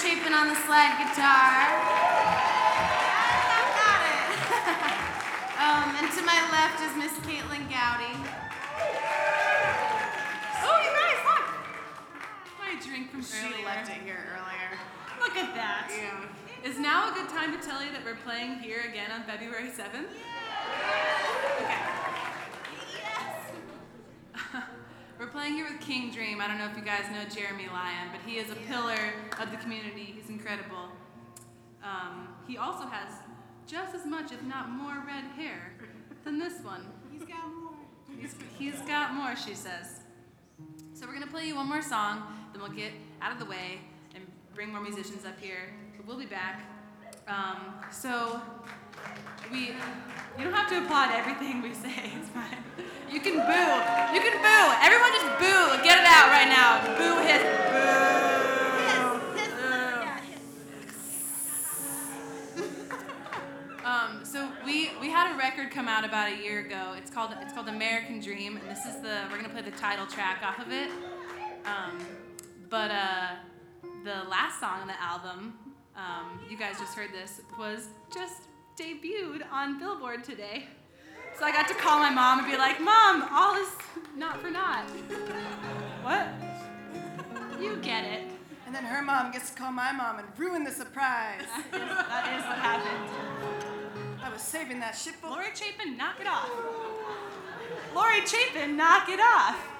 Chapin on the slide guitar. Got it. And to my left is Miss Caitlin Gowdy. Oh, you guys, look. My drink from earlier. She left it here earlier. Look at that. Yeah. Is now a good time to tell you that we're playing here again on February 7th? Okay. Yes. We're playing here with King Dream. I don't know if you guys know Jeremy Lyon, but he is a pillar of the community. He's incredible. He also has just as much, if not more, red hair than this one. He's got more. He's got more, she says. So we're going to play you one more song, then we'll get out of the way and bring more musicians up here. But we'll be back. You don't have to applaud everything we say. It's fine. You can boo. You can boo. Everyone just boo. Get it out right now. Boo his. Boo. So we had a record come out about a year ago. It's called American Dream, and we're gonna play the title track off of it. The last song on the album, you guys just heard this, was just debuted on Billboard today. So I got to call my mom and be like, Mom, all is not for naught. What? You get it. And then her mom gets to call my mom and ruin the surprise. That is what happened. I was saving that shit for Lori Chapin, knock it off. Lori Chapin, knock it off.